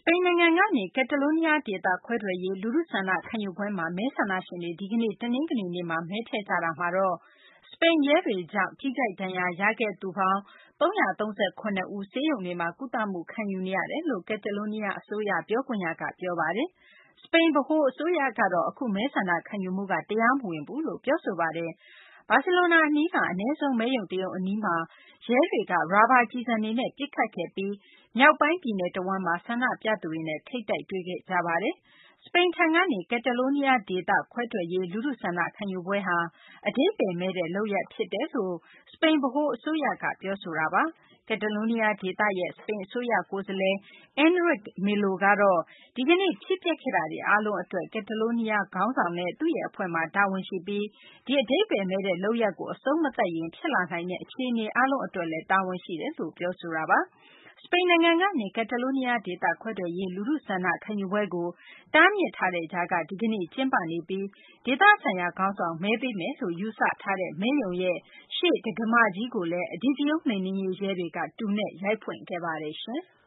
ပိန်နိုင်ငံကနေ ကက်တလိုးနီးယားဒေသ ခွဲထွက်ရေး လူထုဆန္ဒခံယူပွဲမှာ မဲဆန္ဒရှင်တွေ ဒီကနေ့ တနင်္ဂနွေနေ့မှာ မဲထည့်ကြတာမှာတော့ စပိန်ရဲတွေကြောင့် ထိခိုက်ဒဏ်ရာရခဲ့သူပေါင်း ၃၃၇ ဦး ဆေးရုံတွေမှာ ကုသမှု ခံယူနေရတယ်လို့ ကက်တလိုးနီးယား အစိုးရ ပြောခွင့်ရက ပြောပါတယ်။ စပိန် ဗဟိုအစိုးရကတော့ အခု မဲဆန္ဒခံယူမှုက တရားမဝင်ဘူးလို့ ပြောဆိုပါတယ်။ ဘာစီလိုနာအနီးက အနည်းဆုံး မဲရုံတရုံအနီးမှာ ရဲတွေက ရာဘာကျည်ဆံတွေနဲ့ ပစ်ခတ်ခဲ့ပြီး မြောက်ပိုင်းပြည်နယ်တဝန်းမှာ ဆန္ဒပြသူတွေနဲ့ ထိပ်တိုက်တွေ့ခဲ့ကြပါတယ်။ စပိန်ထံကနေ ကက်တလိုးနီးယားဒေသ ခွဲထွက်ရေး လူထုဆန္ဒခံယူပွဲဟာ အဓိပ္ပါယ်မဲ့တဲ့ လုပ်ရပ်ဖြစ်တယ်လို့ စပိန်ဗဟိုအစိုးရက ပြောဆိုတာပါ။ ကက်တလိုးနီးယားဒေသရဲ့ စပိန်အစိုးရ ကိုယ်စားလှယ် Enrique Millo ကတော့ ဒီကနေ့ ဖြစ်ပျက်ခဲ့တာတွေ အားလုံးအတွက် ကက်တလိုးနီးယား ခေါင်းဆောင်နဲ့ သူ့ရဲ့အဖွဲ့မှာ တာဝန်ရှိပြီး ဒီအဓိပ္ပါယ်မဲ့တဲ့ လုပ်ရပ်ကို အဆုံးမသတ်ရင် ဖြစ်လာနိုင်တဲ့ အခြေအနေ အားလုံးအတွက်လည်း တာဝန်ရှိတယ်လို့ ပြောဆိုခဲ့ပါတယ်။ စပိန်နိုင်ငံကနေ ကက်တလိုးနီးယားဒေသ ခွဲထွက်ရေး လူထုဆန္ဒခံယူပွဲကို တားမြစ်ထားတဲ့ကြားက ဒီကနေ့ ကျင်းပနေပြီး ဒေသဆိုင်ရာ ခေါင်းဆောင် မဲပေးမယ်လို့ ယူဆထားတဲ့ မဲရုံရဲ့ ရှေ့တံခါးမကြီးကိုလည်း အဓိကရုဏ်းနှိမ်နင်းရေး ရဲတွေက တူနဲ့ရိုက်ဖွင့်ခဲ့ပါတယ်။